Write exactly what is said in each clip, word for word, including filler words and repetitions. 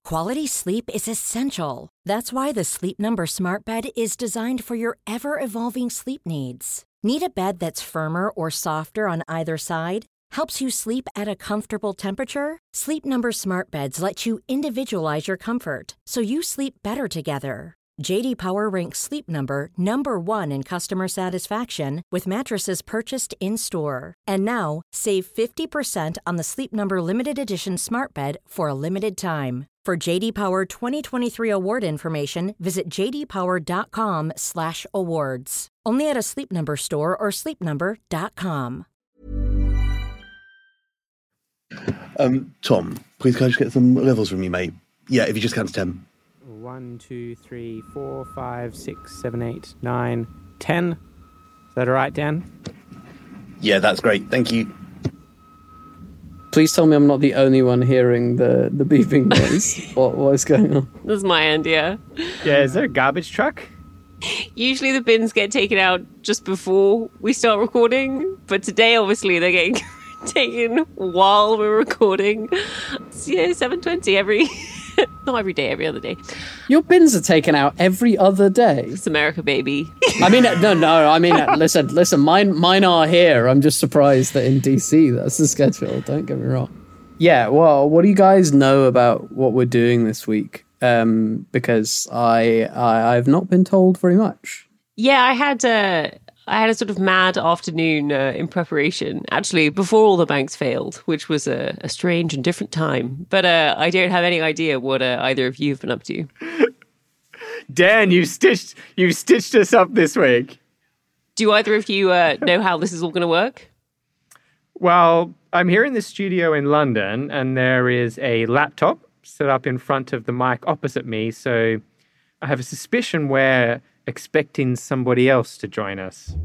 Quality sleep is essential. That's why the Sleep Number Smart Bed is designed for your ever-evolving sleep needs. Need a bed that's firmer or softer on either side? Helps you sleep at a comfortable temperature? Sleep Number Smart Beds let you individualize your comfort, so you sleep better together. J D Power ranks Sleep Number number one in customer satisfaction with mattresses purchased in-store. And now, save fifty percent on the Sleep Number Limited Edition Smart Bed for a limited time. For J D Power twenty twenty-three award information, visit j d power dot com slash awards. Only at a Sleep Number store or sleep number dot com. Um, Tom, please can I just get some levels from you, mate? Yeah, if you just count to ten. One, two, three, four, five, six, seven, eight, nine, ten. Is that all right, Dan? Yeah, that's great. Thank you. Please tell me I'm not the only one hearing the, the beeping noise. what, what is going on? This is my end, yeah. Yeah, is there a garbage truck? Usually the bins get taken out just before we start recording, but today, obviously, they're getting taken while we're recording. It's, yeah, seven twenty every... Not every day, every other day. Your bins are taken out every other day. It's America, baby. I mean, no, no. I mean, listen, listen. Mine, mine are here. I'm just surprised that in D C that's the schedule. Don't get me wrong. Yeah. Well, what do you guys know about what we're doing this week? Um, because I, I, I've not been told very much. Yeah, I had a, I had a sort of mad afternoon uh, in preparation. Actually, before all the banks failed, which was a, a strange and different time. But uh, I don't have any idea what uh, either of you have been up to. Dan, you stitched you stitched us up this week. Do either of you uh, know how this is all going to work? Well, I'm here in the studio in London, and there is a laptop set up in front of the mic opposite me. So I have a suspicion we're expecting somebody else to join us.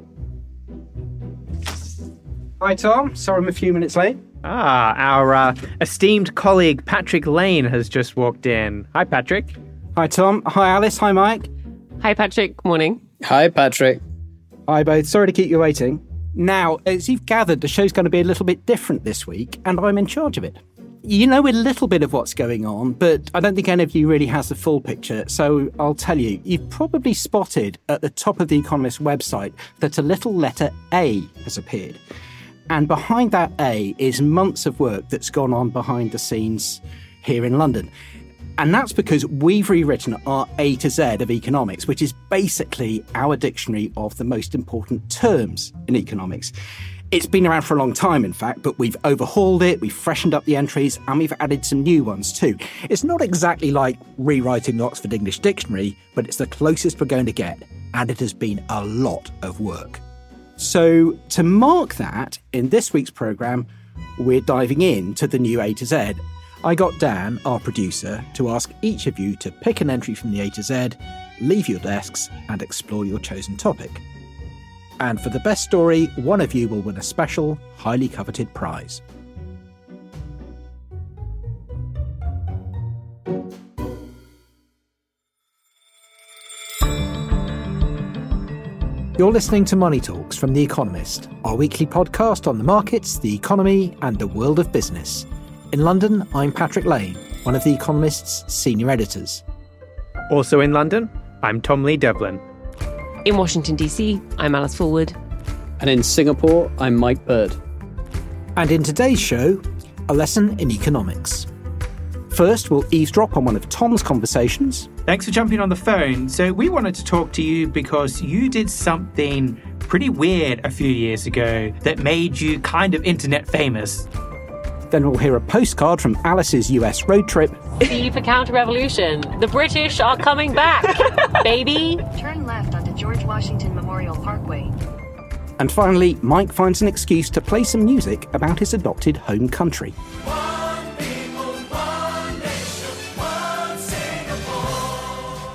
Hi, Tom. Sorry I'm a few minutes late. Ah, our uh, esteemed colleague Patrick Lane has just walked in. Hi, Patrick. Hi, Tom. Hi, Alice. Hi, Mike. Hi, Patrick. Morning. Hi, Patrick. Hi, both. Sorry to keep you waiting. Now, as you've gathered, the show's going to be a little bit different this week, and I'm in charge of it. You know a little bit of what's going on, but I don't think any of you really has the full picture, so I'll tell you. You've probably spotted at the top of The Economist website that a little letter A has appeared. And behind that A is months of work that's gone on behind the scenes here in London. And that's because we've rewritten our A to Z of economics, which is basically our dictionary of the most important terms in economics. It's been around for a long time, in fact, but we've overhauled it, we've freshened up the entries, and we've added some new ones too. It's not exactly like rewriting the Oxford English Dictionary, but it's the closest we're going to get, and it has been a lot of work. So, to mark that, in this week's programme, we're diving into the new A to Z. I got Dan, our producer, to ask each of you to pick an entry from the A to Z, leave your desks, and explore your chosen topic. And for the best story, one of you will win a special, highly coveted prize. You're listening to Money Talks from The Economist, our weekly podcast on the markets, the economy, and the world of business. In London, I'm Patrick Lane, one of The Economist's senior editors. Also in London, I'm Tom Lee Devlin. In Washington, D C, I'm Alice Fulwood. And in Singapore, I'm Mike Bird. And in today's show, a lesson in economics. First, we'll eavesdrop on one of Tom's conversations. Thanks for jumping on the phone. So we wanted to talk to you because you did something pretty weird a few years ago that made you kind of internet famous. Then we'll hear a postcard from Alice's U S road trip. C for counter-revolution. The British are coming back, baby. Turn left onto George Washington Memorial Parkway. And finally, Mike finds an excuse to play some music about his adopted home country. One people, one nation, one Singapore.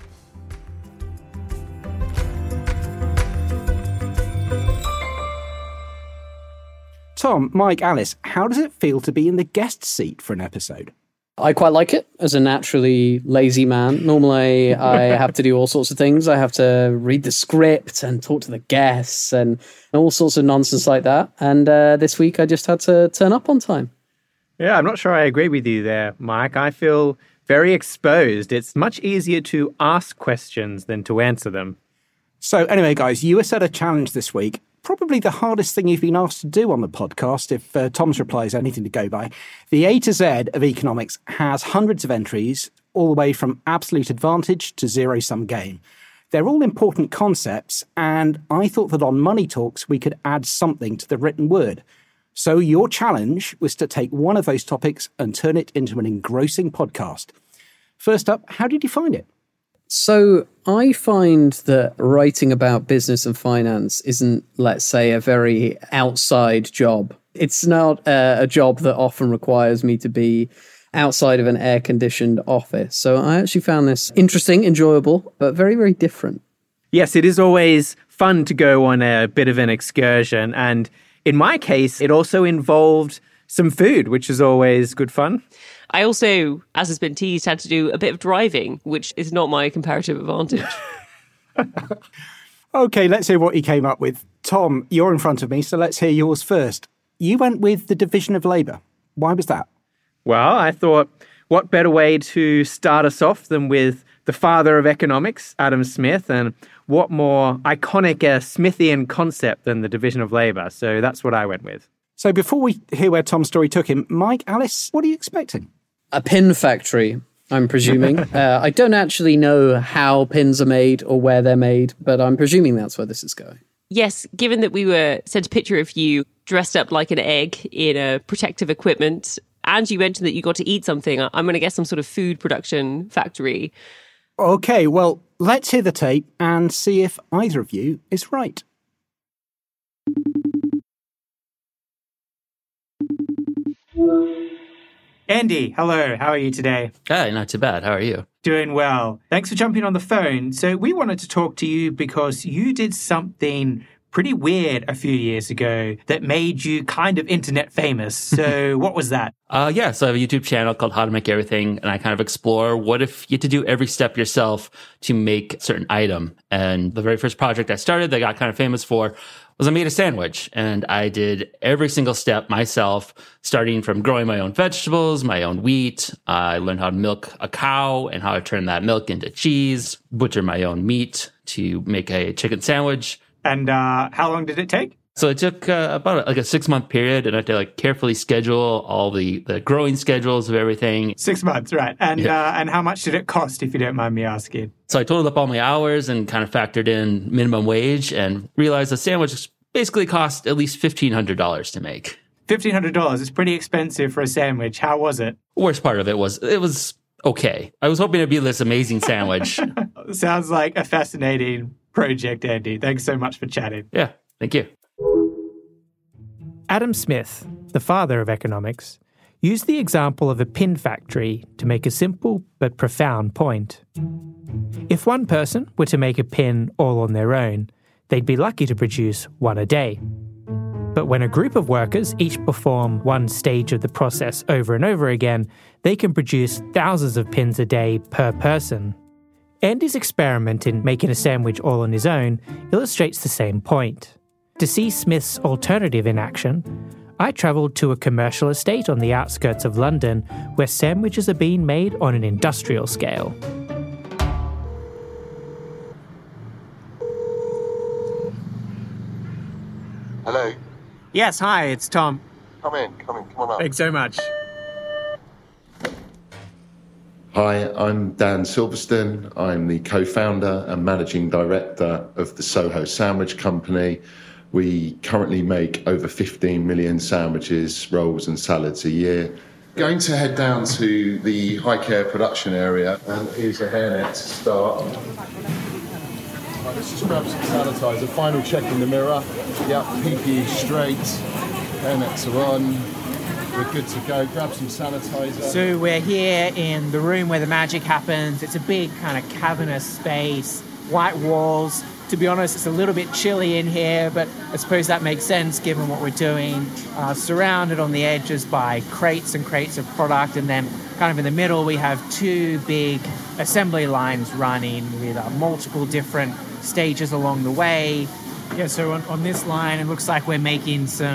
Tom, Mike, Alice, how does it feel to be in the guest seat for an episode? I quite like it as a naturally lazy man. Normally, I have to do all sorts of things. I have to read the script and talk to the guests and all sorts of nonsense like that. And uh, this week, I just had to turn up on time. Yeah, I'm not sure I agree with you there, Mike. I feel very exposed. It's much easier to ask questions than to answer them. So anyway, guys, you were set a challenge this week. Probably the hardest thing you've been asked to do on the podcast, if uh, Tom's reply is anything to go by. The A to Z of economics has hundreds of entries, all the way from absolute advantage to zero-sum game. They're all important concepts, and I thought that on Money Talks we could add something to the written word. So your challenge was to take one of those topics and turn it into an engrossing podcast. First up, how did you find it? So I find that writing about business and finance isn't, let's say, a very outside job. It's not a, a job that often requires me to be outside of an air-conditioned office. So I actually found this interesting, enjoyable, but very, very different. Yes, it is always fun to go on a bit of an excursion. And in my case, it also involved some food, which is always good fun. I also, as has been teased, had to do a bit of driving, which is not my comparative advantage. Okay, let's hear what you came up with. Tom, you're in front of me, so let's hear yours first. You went with the division of labour. Why was that? Well, I thought, what better way to start us off than with the father of economics, Adam Smith, and what more iconic uh, Smithian concept than the division of labour? So that's what I went with. So before we hear where Tom's story took him, Mike, Alice, what are you expecting? A pin factory, I'm presuming. uh, I don't actually know how pins are made or where they're made, but I'm presuming that's where this is going. Yes, given that we were sent a picture of you dressed up like an egg in a protective equipment, and you mentioned that you got to eat something, I'm going to guess some sort of food production factory. Okay, well, let's hear the tape and see if either of you is right. Andy, hello. How are you today? Hi, not too bad. How are you? Doing well. Thanks for jumping on the phone. So we wanted to talk to you because you did something pretty weird a few years ago that made you kind of internet famous. So what was that? Uh, yeah, so I have a YouTube channel called How to Make Everything, and I kind of explore what if you had to do every step yourself to make a certain item. And the very first project I started that I got kind of famous for was I made a sandwich, and I did every single step myself, starting from growing my own vegetables, my own wheat. Uh, I learned how to milk a cow and how to turn that milk into cheese, butcher my own meat to make a chicken sandwich. And uh, how long did it take? So it took uh, about like a six month period, and I had to like carefully schedule all the, the growing schedules of everything. Six months, right. And Yeah. uh, and how much did it cost, if you don't mind me asking? So I totaled up all my hours and kind of factored in minimum wage and realized a sandwich basically cost at least fifteen hundred dollars to make. fifteen hundred dollars is pretty expensive for a sandwich. How was it? The worst part of it was it was okay. I was hoping it'd be this amazing sandwich. Sounds like a fascinating project, Andy. Thanks so much for chatting. Yeah, thank you. Adam Smith, the father of economics, used the example of a pin factory to make a simple but profound point. If one person were to make a pin all on their own, they'd be lucky to produce one a day. But when a group of workers each perform one stage of the process over and over again, they can produce thousands of pins a day per person. Andy's experiment in making a sandwich all on his own illustrates the same point. To see Smith's alternative in action, I travelled to a commercial estate on the outskirts of London where sandwiches are being made on an industrial scale. Hello. Yes, hi, it's Tom. Come in, come in, come on up. Thanks so much. Hi, I'm Dan Silverstone. I'm the co-founder and managing director of the Soho Sandwich Company. We currently make over fifteen million sandwiches, rolls and salads a year. Going to head down to the high care production area, and here's a hairnet to start. Right, let's just grab some sanitizer. Final check in the mirror. Yep, P P E straight. Hairnets are on. We're good to go. Grab some sanitizer. So we're here in the room where the magic happens. It's a big kind of cavernous space, white walls. To be honest, it's a little bit chilly in here, but I suppose that makes sense given what we're doing. Uh, surrounded on the edges by crates and crates of product, and then kind of in the middle we have two big assembly lines running with uh, multiple different stages along the way. Yeah, so on, on this line it looks like we're making some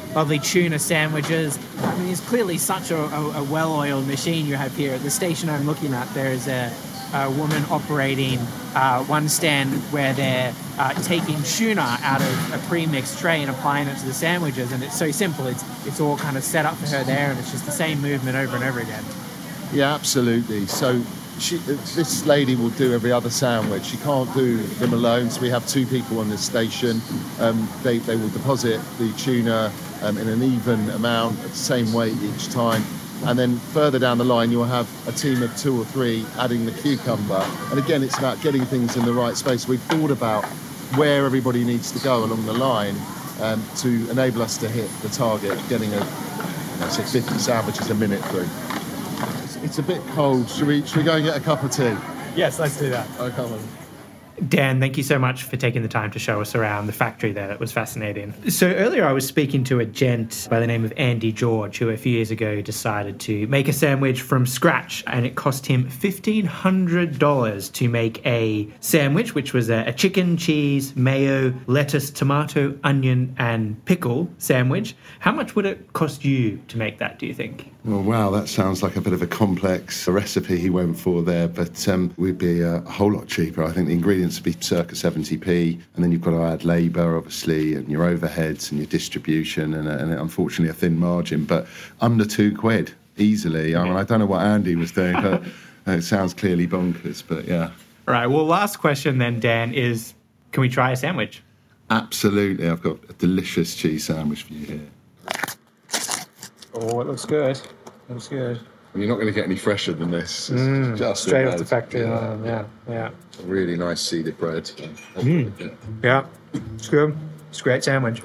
lovely tuna sandwiches. I mean, it's clearly such a, a, a well-oiled machine you have here. At the station I'm looking at, there's a, a woman operating uh, one stand where they're uh, taking tuna out of a pre-mixed tray and applying it to the sandwiches, and it's so simple. It's it's all kind of set up for her there, and it's just the same movement over and over again. Yeah, absolutely. So she, this lady will do every other sandwich. She can't do them alone, so we have two people on the station. Um, they, they will deposit the tuna um, in an even amount at the same weight each time. And then further down the line, you'll have a team of two or three adding the cucumber. And again, it's about getting things in the right space. We've thought about where everybody needs to go along the line um, to enable us to hit the target of getting a, you know, say fifty sandwiches a minute through. It's, it's a bit cold. Should we, should we go and get a cup of tea? Yes, let's do that. Oh, come on. Dan, thank you so much for taking the time to show us around the factory there. It was fascinating. So earlier I was speaking to a gent by the name of Andy George, who a few years ago decided to make a sandwich from scratch, and it cost him fifteen hundred dollars to make a sandwich, which was a, a chicken, cheese, mayo, lettuce, tomato, onion, and pickle sandwich. How much would it cost you to make that, do you think? Well, wow, that sounds like a bit of a complex recipe he went for there, but um, we'd be a whole lot cheaper. I think the ingredients would be circa seventy p, and then you've got to add labour, obviously, and your overheads and your distribution, and, and unfortunately a thin margin, but under two quid, easily. I mean, I don't know what Andy was doing, but it sounds clearly bonkers, but yeah. All right, well, last question then, Dan, is can we try a sandwich? Absolutely. I've got a delicious cheese sandwich for you here. Oh, it looks good. It looks good. And you're not going to get any fresher than this. It's Mm, just straight about- off the factory yeah. line, yeah, yeah. Really nice seeded bread. Mm. Yeah, it's good. It's a great sandwich.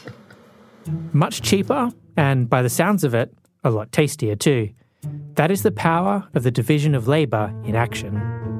Much cheaper, and by the sounds of it, a lot tastier too. That is the power of the division of labour in action.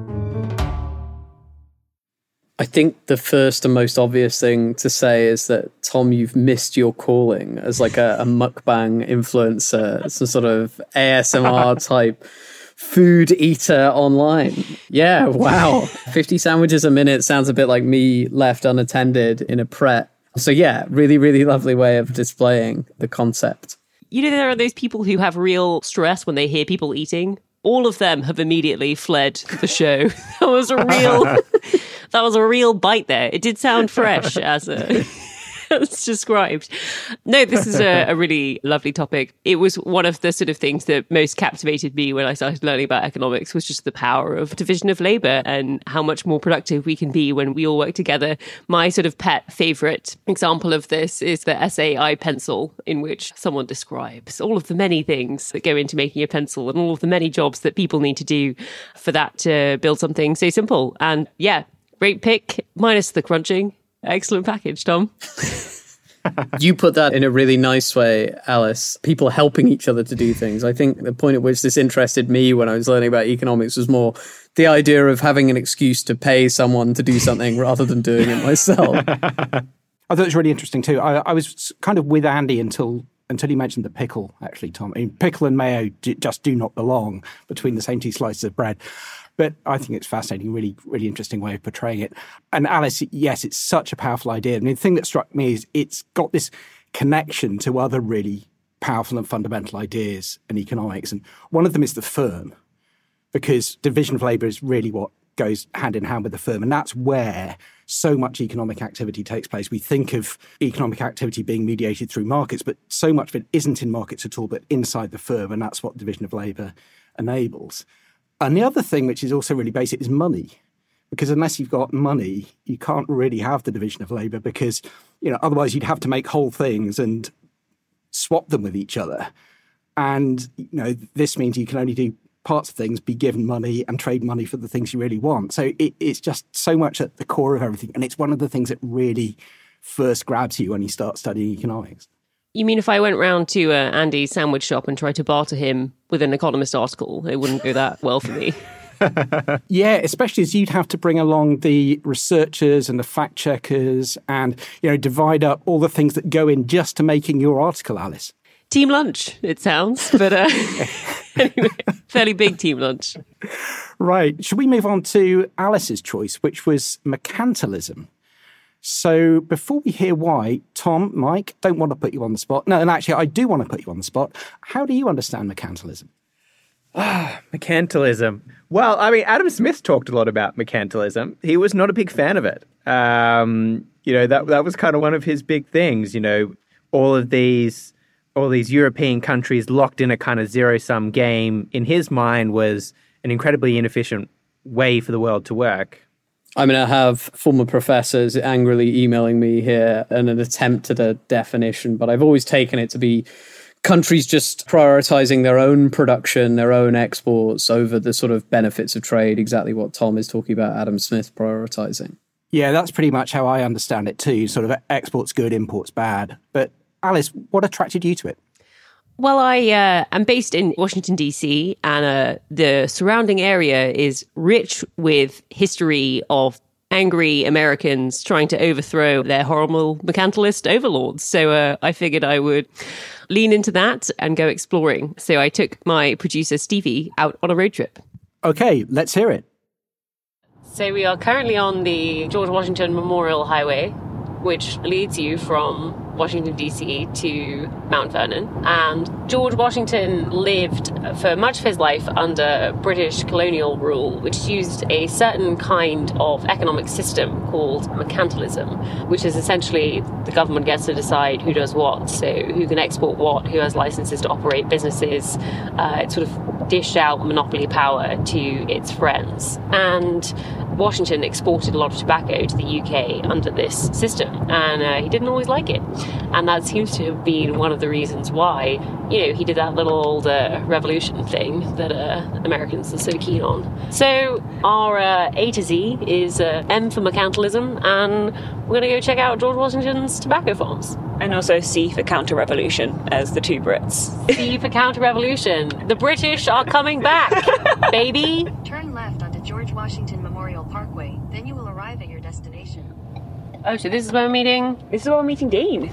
I think the first and most obvious thing to say is that, Tom, you've missed your calling as like a, a mukbang influencer, some sort of A S M R type food eater online. Yeah, wow. fifty sandwiches a minute sounds a bit like me left unattended in a Pret. So yeah, really, really lovely way of displaying the concept. You know, there are those people who have real stress when they hear people eating. All of them have immediately fled the show. That was a real, that was a real bite there. It did sound fresh as a, as described. No, this is a, a really lovely topic. It was one of the sort of things that most captivated me when I started learning about economics, was just the power of division of labor and how much more productive we can be when we all work together. My sort of pet favorite example of this is the essay I Pencil, in which someone describes all of the many things that go into making a pencil and all of the many jobs that people need to do for that to build something so simple. And yeah, great pick, minus the crunching. Excellent package, Tom. You put that in a really nice way, Alice. People helping each other to do things. I think the point at which this interested me when I was learning about economics was more the idea of having an excuse to pay someone to do something rather than doing it myself. I thought it was really interesting too. I, I was kind of with Andy until until he mentioned the pickle, actually, Tom. I mean, pickle and mayo do, just do not belong between the same two slices of bread. But I think it's fascinating, really, really interesting way of portraying it. And Alice, yes, it's such a powerful idea. I mean, the thing that struck me is it's got this connection to other really powerful and fundamental ideas in economics. And one of them is the firm, because division of labour is really what goes hand in hand with the firm. And that's where so much economic activity takes place. We think of economic activity being mediated through markets, but so much of it isn't in markets at all, but inside the firm. And that's what division of labour enables. And the other thing, which is also really basic, is money. Because unless you've got money, you can't really have the division of labour, because, you know, otherwise you'd have to make whole things and swap them with each other. And, you know, this means you can only do parts of things, be given money and trade money for the things you really want. So it, it's just so much at the core of everything. And it's one of the things that really first grabs you when you start studying economics. You mean if I went round to uh, Andy's sandwich shop and tried to barter him with an Economist article, it wouldn't go that well for me? Yeah, especially as you'd have to bring along the researchers and the fact checkers and, you know, divide up all the things that go in just to making your article, Alice. Team lunch, it sounds, but uh, anyway, fairly big team lunch. Right. Should we move on to Alice's choice, which was mercantilism? So before we hear why, Tom, Mike, don't want to put you on the spot. No, and actually, I do want to put you on the spot. How do you understand mercantilism? Ah, mercantilism. Well, I mean, Adam Smith talked a lot about mercantilism. He was not a big fan of it. Um, you know, that that was kind of one of his big things. You know, all of these, all these European countries locked in a kind of zero-sum game. In his mind, was an incredibly inefficient way for the world to work. I mean, I have former professors angrily emailing me here in an attempt at a definition, but I've always taken it to be countries just prioritizing their own production, their own exports over the sort of benefits of trade, exactly what Tom is talking about, Adam Smith prioritizing. Yeah, that's pretty much how I understand it too. Sort of exports good, imports bad. But Alice, what attracted you to it? Well, I uh, am based in Washington, D C, and uh, the surrounding area is rich with history of angry Americans trying to overthrow their horrible mercantilist overlords. So uh, I figured I would lean into that and go exploring. So I took my producer, Stevie, out on a road trip. Okay, let's hear it. So we are currently on the George Washington Memorial Highway, which leads you from Washington, D C to Mount Vernon. And George Washington lived for much of his life under British colonial rule, which used a certain kind of economic system called mercantilism, which is essentially the government gets to decide who does what, so who can export what, who has licenses to operate businesses. Uh, it sort of dished out monopoly power to its friends. And Washington exported a lot of tobacco to the U K under this system, and uh, he didn't always like it. And that seems to have been one of the reasons why, you know, he did that little old uh, revolution thing that uh, Americans are so keen on. So our uh, A to Z is uh, M for mercantilism, and we're going to go check out George Washington's tobacco farms. And also C for counter-revolution, as the two Brits. C for counter-revolution. The British are coming back, baby! Turn left onto George Washington Memorial Parkway, then you will arrive at your destination. Oh, so this is where we're meeting? This is where we're meeting Dean.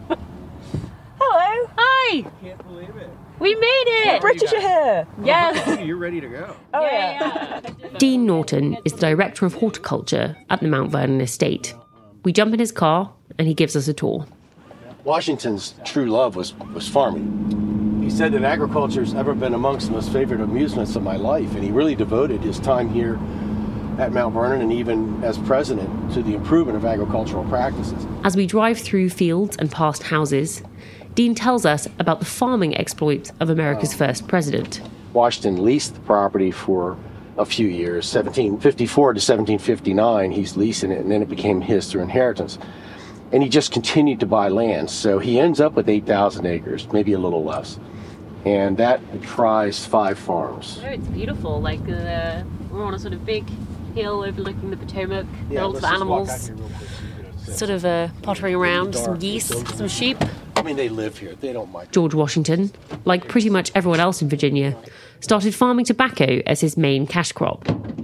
Hello. Hi. Can't believe it. We made it. The British are here. Yes. You're ready to go. Oh, yeah. yeah. Dean Norton is the Director of Horticulture at the Mount Vernon Estate. We jump in his car and he gives us a tour. Washington's true love was, was farming. He said that agriculture's ever been amongst the most favorite amusements of my life, and he really devoted his time here at Mount Vernon and even as president to the improvement of agricultural practices. As we drive through fields and past houses, Dean tells us about the farming exploits of America's first president. Washington leased the property for a few years, seventeen fifty-four to seventeen fifty-nine, he's leasing it, and then it became his through inheritance. And he just continued to buy land, so he ends up with eight thousand acres, maybe a little less. And that comprised five farms. Oh, it's beautiful, like uh, we're on a sort of big hill overlooking the Potomac, Yeah, lots of let's just walk out animals, here real quick so you get a sense. sort of uh, pottering around, some Dark, geese, so- some sheep. I mean, they live here, they don't mind. George Washington, like pretty much everyone else in Virginia, started farming tobacco as his main cash crop.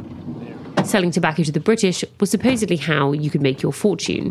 Selling tobacco to the British was supposedly how you could make your fortune.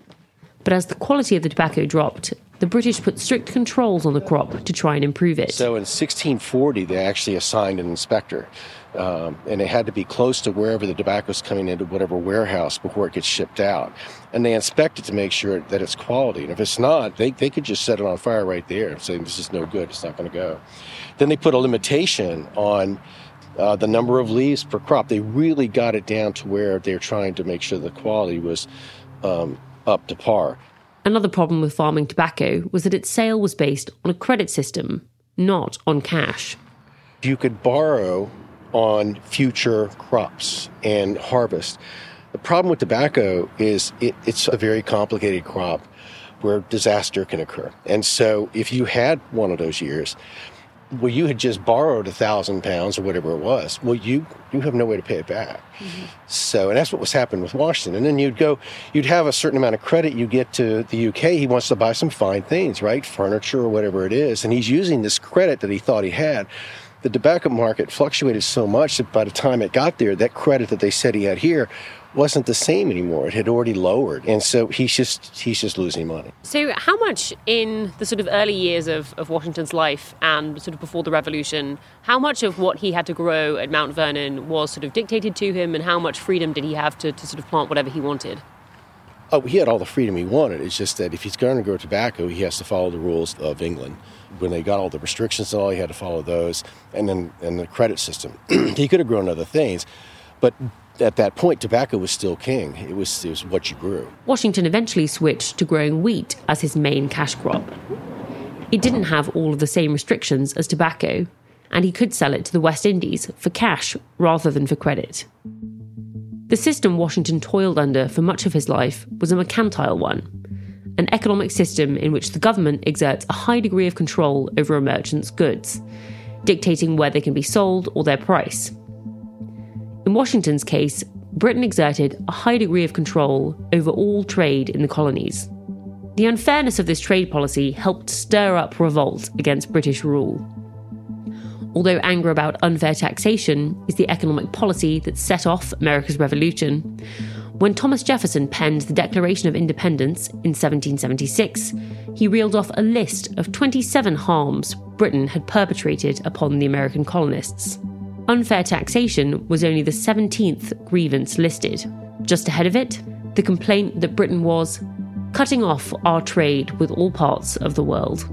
But as the quality of the tobacco dropped, the British put strict controls on the crop to try and improve it. So in sixteen forty, they actually assigned an inspector, um, and it had to be close to wherever the tobacco is coming into whatever warehouse before it gets shipped out. And they inspect it to make sure that it's quality. And if it's not, they, they could just set it on fire right there and say, this is no good, it's not going to go. Then they put a limitation on uh, the number of leaves per crop. They really got it down to where they're trying to make sure the quality was um, up to par. Another problem with farming tobacco was that its sale was based on a credit system, not on cash. You could borrow on future crops and harvest. The problem with tobacco is it, it's a very complicated crop where disaster can occur. And so if you had one of those years, well, you had just borrowed a thousand pounds or whatever it was, well, you, you have no way to pay it back. Mm-hmm. So, and that's what was happening with Washington. And then you'd go, you'd have a certain amount of credit, you get to the U K, he wants to buy some fine things, right? Furniture or whatever it is. And he's using this credit that he thought he had. The tobacco market fluctuated so much that by the time it got there, that credit that they said he had here wasn't the same anymore. It had already lowered. And so he's just he's just losing money. So how much in the sort of early years of, of Washington's life and sort of before the revolution, how much of what he had to grow at Mount Vernon was sort of dictated to him, and how much freedom did he have to, to sort of plant whatever he wanted? Oh, he had all the freedom he wanted. It's just that if he's going to grow tobacco, he has to follow the rules of England. When they got all the restrictions and all, he had to follow those. And then and the credit system. He could have grown other things, but at that point, tobacco was still king. It was, it was what you grew. Washington eventually switched to growing wheat as his main cash crop. It didn't have all of the same restrictions as tobacco, and he could sell it to the West Indies for cash rather than for credit. The system Washington toiled under for much of his life was a mercantile one, an economic system in which the government exerts a high degree of control over a merchant's goods, dictating where they can be sold or their price. In Washington's case, Britain exerted a high degree of control over all trade in the colonies. The unfairness of this trade policy helped stir up revolt against British rule. Although anger about unfair taxation is the economic policy that set off America's Revolution, when Thomas Jefferson penned the Declaration of Independence in seventeen seventy-six, he reeled off a list of twenty-seven harms Britain had perpetrated upon the American colonists. Unfair taxation was only the seventeenth grievance listed. Just ahead of it, the complaint that Britain was cutting off our trade with all parts of the world.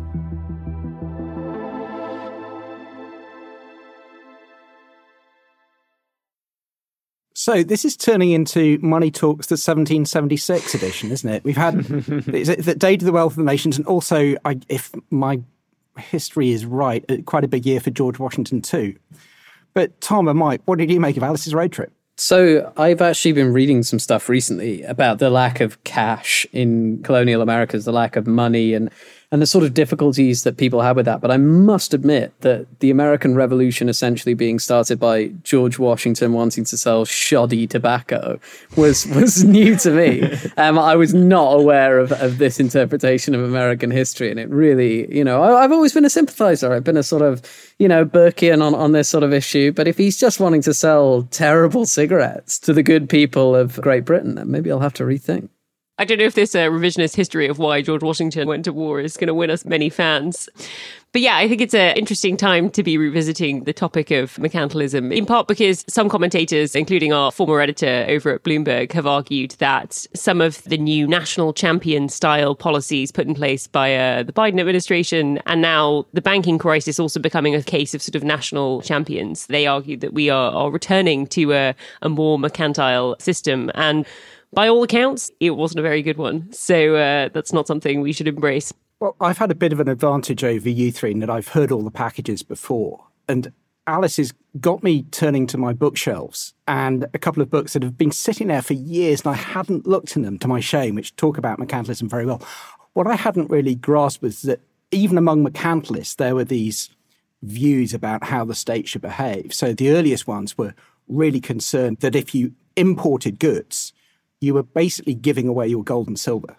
So this is turning into Money Talks, the seventeen seventy-six edition, isn't it? We've had the Day to the Wealth of the Nations, and also, I, if my history is right, quite a big year for George Washington too. But Tom and Mike, what did you make of Alice's road trip? So I've actually been reading some stuff recently about the lack of cash in colonial Americas, the lack of money, and and the sort of difficulties that people had with that. But I must admit that the American Revolution essentially being started by George Washington wanting to sell shoddy tobacco was was new to me. Um, I was not aware of, of this interpretation of American history. And it really, you know, I, I've always been a sympathizer. I've been a sort of, you know, Burkean on, on this sort of issue. But if he's just wanting to sell terrible cigarettes to the good people of Great Britain, then maybe I'll have to rethink. I don't know if this uh, revisionist history of why George Washington went to war is going to win us many fans. But yeah, I think it's an interesting time to be revisiting the topic of mercantilism, in part because some commentators, including our former editor over at Bloomberg, have argued that some of the new national champion style policies put in place by uh, the Biden administration, and now the banking crisis also becoming a case of sort of national champions. They argue that we are, are returning to a, a more mercantile system. And by all accounts, it wasn't a very good one. So uh, that's not something we should embrace. Well, I've had a bit of an advantage over you three in that I've heard all the packages before. And Alice has got me turning to my bookshelves and a couple of books that have been sitting there for years and I hadn't looked in them, to my shame, which talk about mercantilism very well. What I hadn't really grasped was that even among mercantilists, there were these views about how the state should behave. So the earliest ones were really concerned that if you imported goods, you were basically giving away your gold and silver.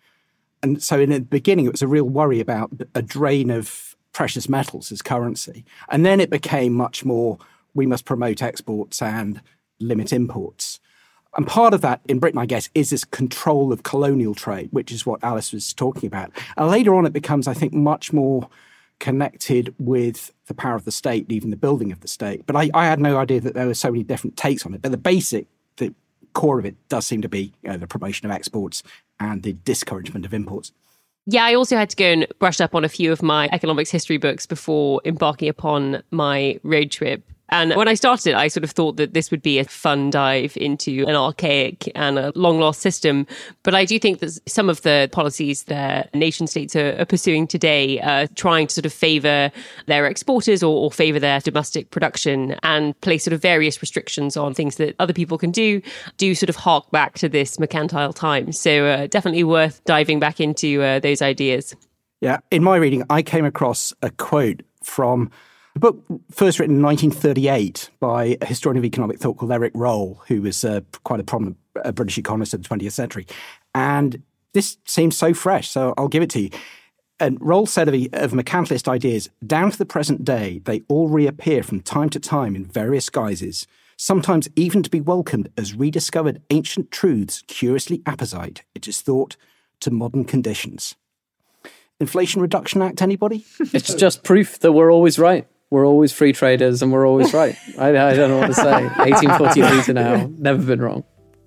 And so in the beginning, it was a real worry about a drain of precious metals as currency. And then it became much more, we must promote exports and limit imports. And part of that in Britain, I guess, is this control of colonial trade, which is what Alice was talking about. And later on, it becomes, I think, much more connected with the power of the state, even the building of the state. But I, I had no idea that there were so many different takes on it. But the basic, the core of it does seem to be, you know, the promotion of exports and the discouragement of imports. Yeah, I also had to go and brush up on a few of my economics history books before embarking upon my road trip. And when I started, I sort of thought that this would be a fun dive into an archaic and a long-lost system. But I do think that some of the policies that nation states are, are pursuing today are trying to sort of favour their exporters or, or favour their domestic production and place sort of various restrictions on things that other people can do, do sort of hark back to this mercantile time. So uh, definitely worth diving back into uh, those ideas. Yeah, in my reading, I came across a quote from a book first written in nineteen thirty-eight by a historian of economic thought called Eric Roll, who was uh, quite a prominent uh, British economist of the twentieth century. And this seems so fresh, so I'll give it to you. And Roll said of, of mercantilist ideas, down to the present day, they all reappear from time to time in various guises, sometimes even to be welcomed as rediscovered ancient truths curiously apposite, it is thought, to modern conditions. Inflation Reduction Act, anybody? It's just proof that we're always right. We're always free traders and we're always right. I, I don't know what to say. eighteen forty-three to now, never been wrong.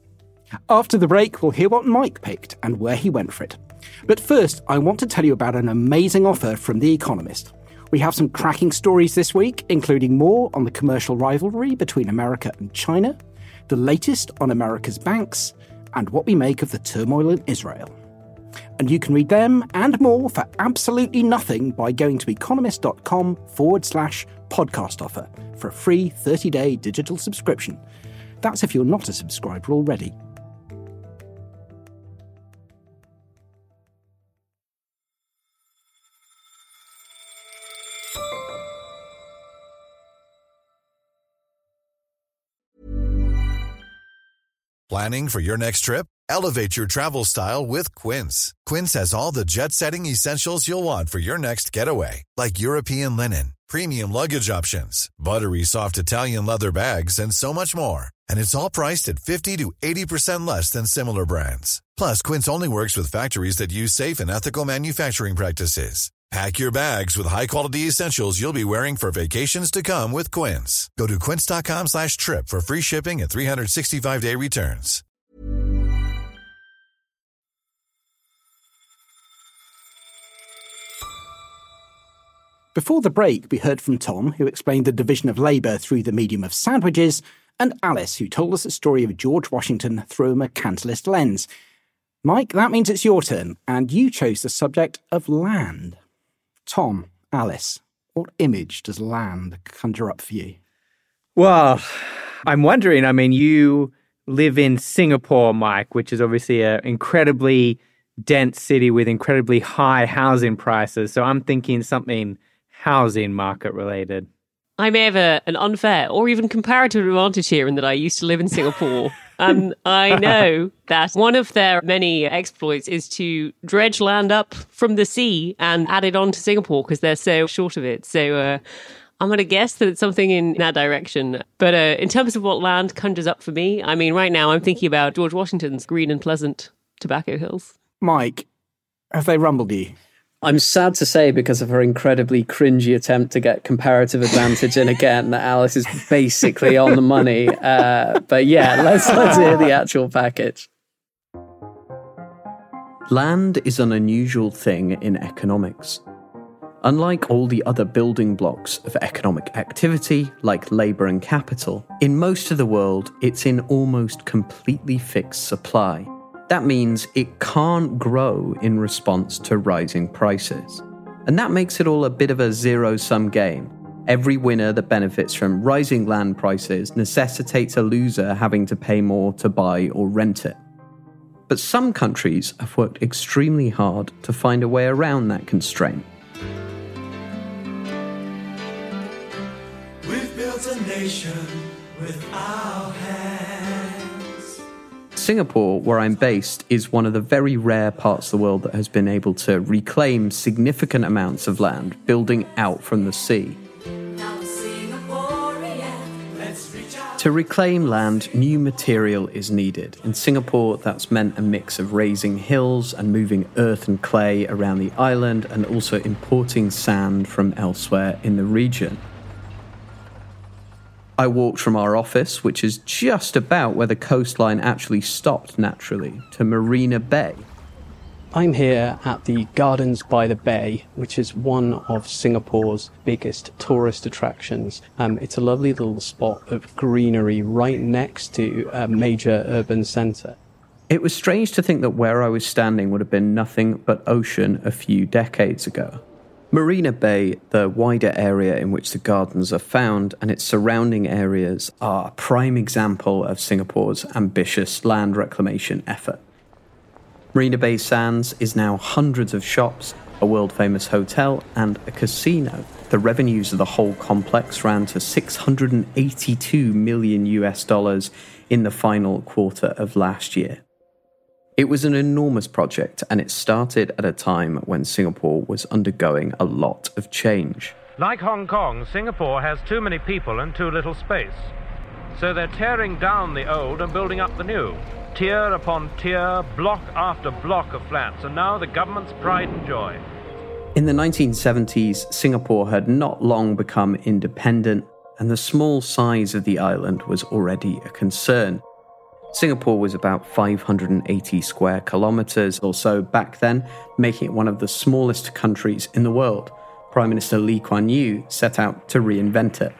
After the break, we'll hear what Mike picked and where he went for it. But first, I want to tell you about an amazing offer from The Economist. We have some cracking stories this week, including more on the commercial rivalry between America and China, the latest on America's banks, and what we make of the turmoil in Israel. And you can read them and more for absolutely nothing by going to economist.com forward slash podcast offer for a free thirty-day digital subscription. That's if you're not a subscriber already. Planning for your next trip? Elevate your travel style with Quince. Quince has all the jet-setting essentials you'll want for your next getaway, like European linen, premium luggage options, buttery soft Italian leather bags, and so much more. And it's all priced at fifty to eighty percent less than similar brands. Plus, Quince only works with factories that use safe and ethical manufacturing practices. Pack your bags with high-quality essentials you'll be wearing for vacations to come with Quince. Go to quince.com slash trip for free shipping and three sixty-five day returns. Before the break, we heard from Tom, who explained the division of labour through the medium of sandwiches, and Alice, who told us the story of George Washington through a mercantilist lens. Mike, that means it's your turn, and you chose the subject of land. Tom, Alice, what image does land conjure up for you? Well, I'm wondering, I mean, you live in Singapore, Mike, which is obviously an incredibly dense city with incredibly high housing prices. So I'm thinking something housing market related. I may have a, an unfair or even comparative advantage here in that I used to live in Singapore. And I know that one of their many exploits is to dredge land up from the sea and add it on to Singapore because they're so short of it. So uh, I'm going to guess that it's something in that direction. But uh, in terms of what land conjures up for me, I mean, right now I'm thinking about George Washington's green and pleasant tobacco hills. Mike, have they rumbled you? I'm sad to say, because of her incredibly cringy attempt to get comparative advantage in again, that Alice is basically on the money. Uh, but yeah, let's let's hear the actual package. Land is an unusual thing in economics. Unlike all the other building blocks of economic activity, like labour and capital, in most of the world, it's in almost completely fixed supply. That means it can't grow in response to rising prices. And that makes it all a bit of a zero-sum game. Every winner that benefits from rising land prices necessitates a loser having to pay more to buy or rent it. But some countries have worked extremely hard to find a way around that constraint. We've built a nation with our hands. Singapore, where I'm based, is one of the very rare parts of the world that has been able to reclaim significant amounts of land, building out from the sea. To reclaim land, new material is needed. In Singapore, that's meant a mix of raising hills and moving earth and clay around the island, and also importing sand from elsewhere in the region. I walked from our office, which is just about where the coastline actually stopped naturally, to Marina Bay. I'm here at the Gardens by the Bay, which is one of Singapore's biggest tourist attractions. Um, it's a lovely little spot of greenery right next to a major urban centre. It was strange to think that where I was standing would have been nothing but ocean a few decades ago. Marina Bay, the wider area in which the gardens are found, and its surrounding areas are a prime example of Singapore's ambitious land reclamation effort. Marina Bay Sands is now hundreds of shops, a world-famous hotel, and a casino. The revenues of the whole complex ran to six hundred eighty-two million US dollars in the final quarter of last year. It was an enormous project, and it started at a time when Singapore was undergoing a lot of change. Like Hong Kong, Singapore has too many people and too little space. So they're tearing down the old and building up the new. Tier upon tier, block after block of flats, and now the government's pride and joy. In the nineteen seventies, Singapore had not long become independent, and the small size of the island was already a concern. Singapore was about five hundred eighty square kilometres or so back then, making it one of the smallest countries in the world. Prime Minister Lee Kuan Yew set out to reinvent it.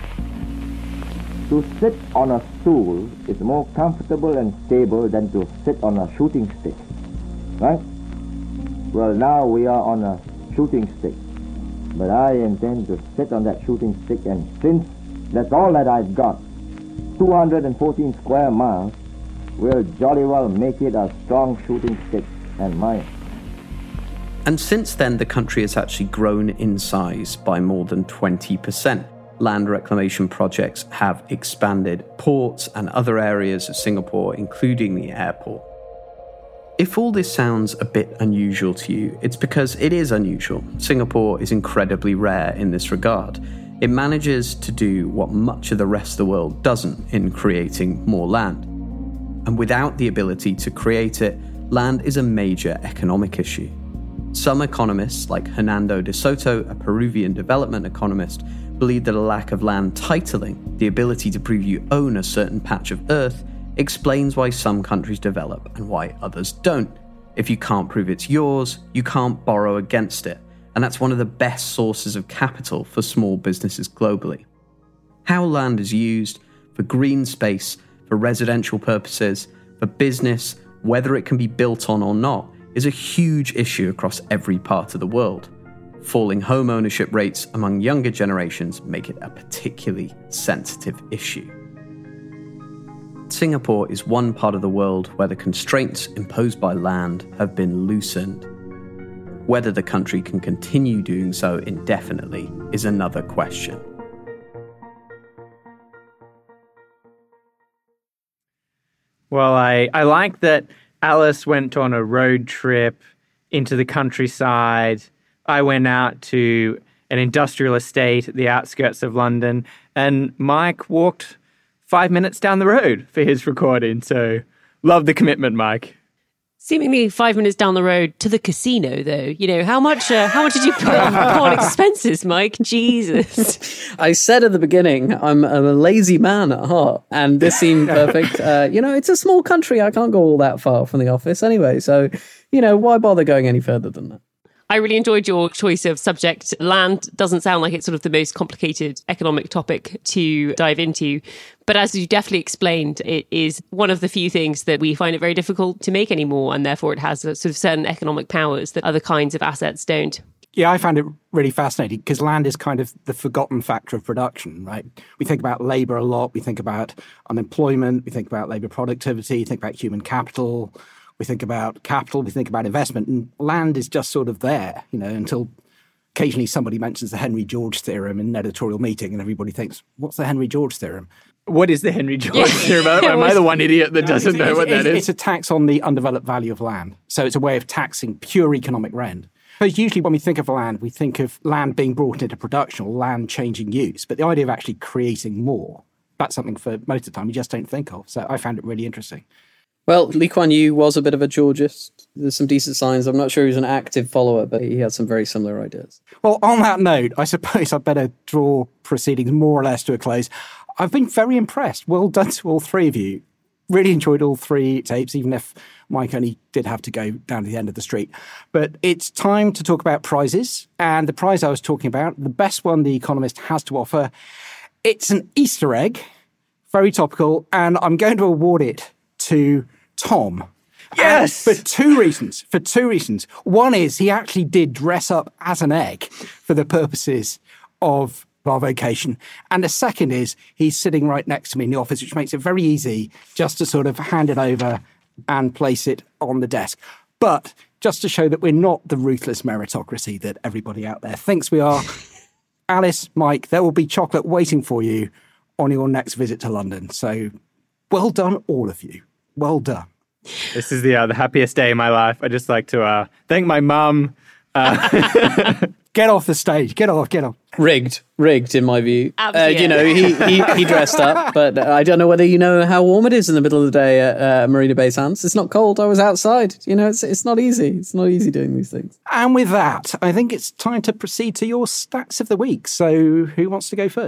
To sit on a stool is more comfortable and stable than to sit on a shooting stick, right? Well, now we are on a shooting stick, but I intend to sit on that shooting stick, and since that's all that I've got, two hundred fourteen square miles, will jolly well make it a strong shooting stick and mine. And since then, the country has actually grown in size by more than twenty percent. Land reclamation projects have expanded ports and other areas of Singapore, including the airport. If all this sounds a bit unusual to you, it's because it is unusual. Singapore is incredibly rare in this regard. It manages to do what much of the rest of the world doesn't in creating more land. And without the ability to create it, land is a major economic issue. Some economists, like Hernando de Soto, a Peruvian development economist, believe that a lack of land titling, the ability to prove you own a certain patch of earth, explains why some countries develop and why others don't. If you can't prove it's yours, you can't borrow against it, and that's one of the best sources of capital for small businesses globally. How land is used for green space, for residential purposes, for business, whether it can be built on or not, is a huge issue across every part of the world. Falling home ownership rates among younger generations make it a particularly sensitive issue. Singapore is one part of the world where the constraints imposed by land have been loosened. Whether the country can continue doing so indefinitely is another question. Well, I, I like that Alice went on a road trip into the countryside. I went out to an industrial estate at the outskirts of London, and Mike walked five minutes down the road for his recording. So, love the commitment, Mike. Seemingly five minutes down the road to the casino, though. You know, how much uh, how much did you put on, on expenses, Mike? Jesus. I said at the beginning, I'm, I'm a lazy man at heart, and this seemed perfect. Uh, you know, it's a small country. I can't go all that far from the office anyway. So, you know, why bother going any further than that? I really enjoyed your choice of subject. Land doesn't sound like it's sort of the most complicated economic topic to dive into. But as you definitely explained, it is one of the few things that we find it very difficult to make anymore. And therefore, it has a sort of certain economic powers that other kinds of assets don't. Yeah, I found it really fascinating because land is kind of the forgotten factor of production, right? We think about labour a lot. We think about unemployment. We think about labour productivity. We think about human capital. We think about capital, we think about investment, and land is just sort of there, you know, until occasionally somebody mentions the Henry George theorem in an editorial meeting and everybody thinks, what's the Henry George theorem? What is the Henry George yeah. theorem? Am I the one idiot that no, doesn't know what that is? It's a tax on the undeveloped value of land. So it's a way of taxing pure economic rent. Because usually when we think of land, we think of land being brought into production or land changing use. But the idea of actually creating more, that's something for most of the time we just don't think of. So I found it really interesting. Well, Lee Kuan Yew was a bit of a Georgist. There's some decent signs. I'm not sure he was an active follower, but he had some very similar ideas. Well, on that note, I suppose I'd better draw proceedings more or less to a close. I've been very impressed. Well done to all three of you. Really enjoyed all three tapes, even if Mike only did have to go down to the end of the street. But it's time to talk about prizes. And the prize I was talking about, the best one The Economist has to offer, it's an Easter egg, very topical, and I'm going to award it to Tom. Yes! And for two reasons. For two reasons. One is he actually did dress up as an egg for the purposes of our vacation. And the second is he's sitting right next to me in the office, which makes it very easy just to sort of hand it over and place it on the desk. But just to show that we're not the ruthless meritocracy that everybody out there thinks we are, Alice, Mike, there will be chocolate waiting for you on your next visit to London. So well done, all of you. Well done. This is the uh, the happiest day of my life. I just like to uh, thank my mum. Uh, get off the stage. Get off. Get off. Rigged. Rigged, in my view. Uh, you know, he, he he dressed up, but I don't know whether you know how warm it is in the middle of the day at uh, Marina Bay Sands. It's not cold. I was outside. You know, it's it's not easy. It's not easy doing these things. And with that, I think it's time to proceed to your stats of the week. So who wants to go first?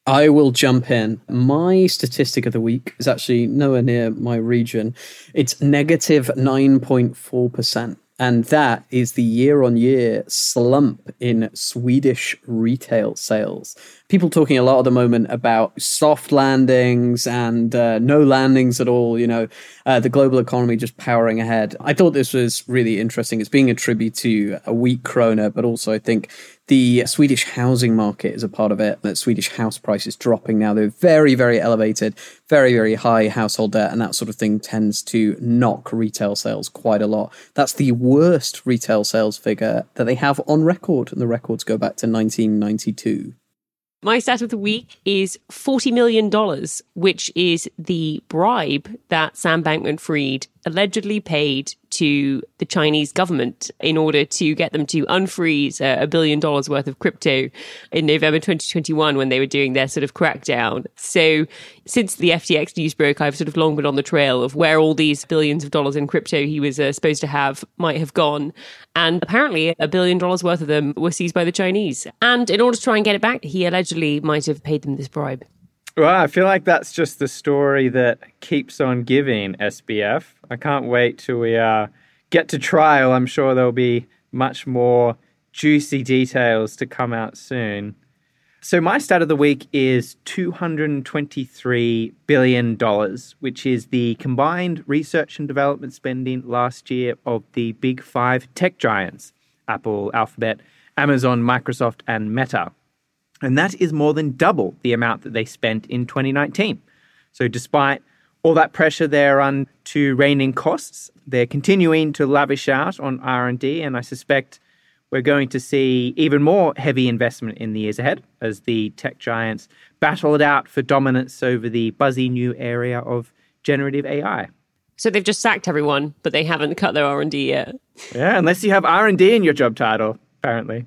I will jump in. My statistic of the week is actually nowhere near my region. It's negative nine point four percent. And that is the year-on-year slump in Swedish retail sales. People talking a lot at the moment about soft landings and uh, no landings at all, you know, uh, the global economy just powering ahead. I thought this was really interesting. It's being attributed to a weak krona, but also I think the Swedish housing market is a part of it. That Swedish house prices dropping now. They're very, very elevated, very, very high household debt, and that sort of thing tends to knock retail sales quite a lot. That's the worst retail sales figure that they have on record, and the records go back to nineteen ninety-two. My stat of the week is forty million dollars, which is the bribe that Sam Bankman-Fried allegedly paid to the Chinese government in order to get them to unfreeze a billion dollars worth of crypto in November twenty twenty-one when they were doing their sort of crackdown. So since the F T X news broke, I've sort of long been on the trail of where all these billions of dollars in crypto he was uh, supposed to have might have gone. And apparently a billion dollars worth of them were seized by the Chinese. And in order to try and get it back, he allegedly might have paid them this bribe. Well, I feel like that's just the story that keeps on giving, S B F. I can't wait till we uh, get to trial. I'm sure there'll be much more juicy details to come out soon. So my stat of the week is two hundred twenty-three billion dollars, which is the combined research and development spending last year of the big five tech giants, Apple, Alphabet, Amazon, Microsoft, and Meta. And that is more than double the amount that they spent in twenty nineteen. So despite all that pressure they're on to rein in costs, they're continuing to lavish out on R and D, and I suspect we're going to see even more heavy investment in the years ahead as the tech giants battle it out for dominance over the buzzy new area of generative A I. So they've just sacked everyone, but they haven't cut their R and D yet. Yeah, unless you have R and D in your job title, apparently.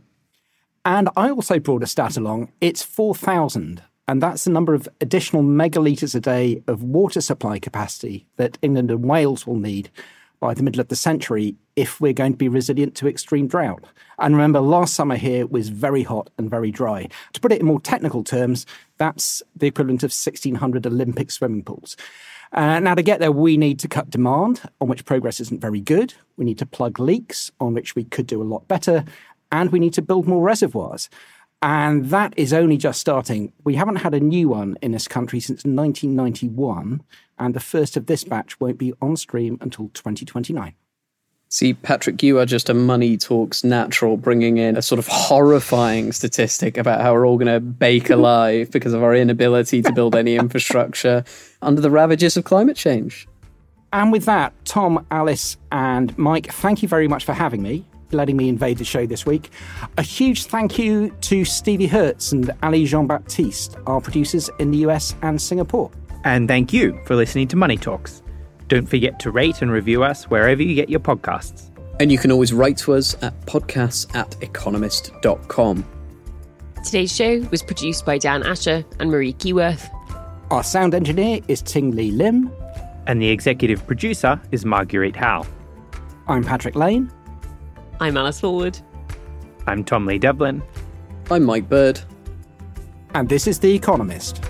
And I also brought a stat along. It's four thousand, and that's the number of additional megalitres a day of water supply capacity that England and Wales will need by the middle of the century if we're going to be resilient to extreme drought. And remember, last summer here was very hot and very dry. To put it in more technical terms, that's the equivalent of sixteen hundred Olympic swimming pools. Uh, now, to get there, we need to cut demand, on which progress isn't very good. We need to plug leaks, on which we could do a lot better. And we need to build more reservoirs. And that is only just starting. We haven't had a new one in this country since nineteen ninety-one, and the first of this batch won't be on stream until twenty twenty-nine. See, Patrick, you are just a Money Talks natural, bringing in a sort of horrifying statistic about how we're all going to bake alive because of our inability to build any infrastructure under the ravages of climate change. And with that, Tom, Alice, and Mike, thank you very much for having me, letting me invade the show this week. A huge thank you to Stevie Hertz and Ali Jean-Baptiste, our producers in the U S and Singapore. And thank you for listening to Money Talks. Don't forget to rate and review us wherever you get your podcasts. And you can always write to us at podcasts at economist dot com. Today's show was produced by Dan Asher and Marie Keyworth. Our sound engineer is Ting Lee Lim. And the executive producer is Marguerite Howe. I'm Patrick Lane. I'm Alice Forward. I'm Tom Lee Devlin. I'm Mike Bird. And this is The Economist.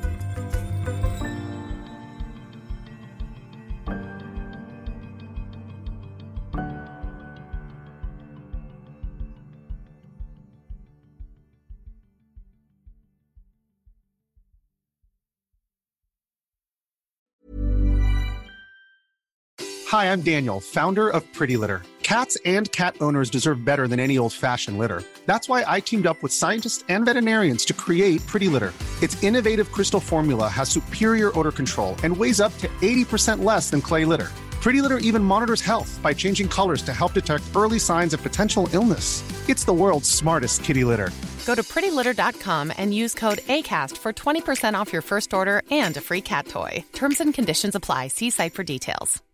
Hi, I'm Daniel, founder of Pretty Litter. Cats and cat owners deserve better than any old-fashioned litter. That's why I teamed up with scientists and veterinarians to create Pretty Litter. Its innovative crystal formula has superior odor control and weighs up to eighty percent less than clay litter. Pretty Litter even monitors health by changing colors to help detect early signs of potential illness. It's the world's smartest kitty litter. Go to pretty litter dot com and use code ACAST for twenty percent off your first order and a free cat toy. Terms and conditions apply. See site for details.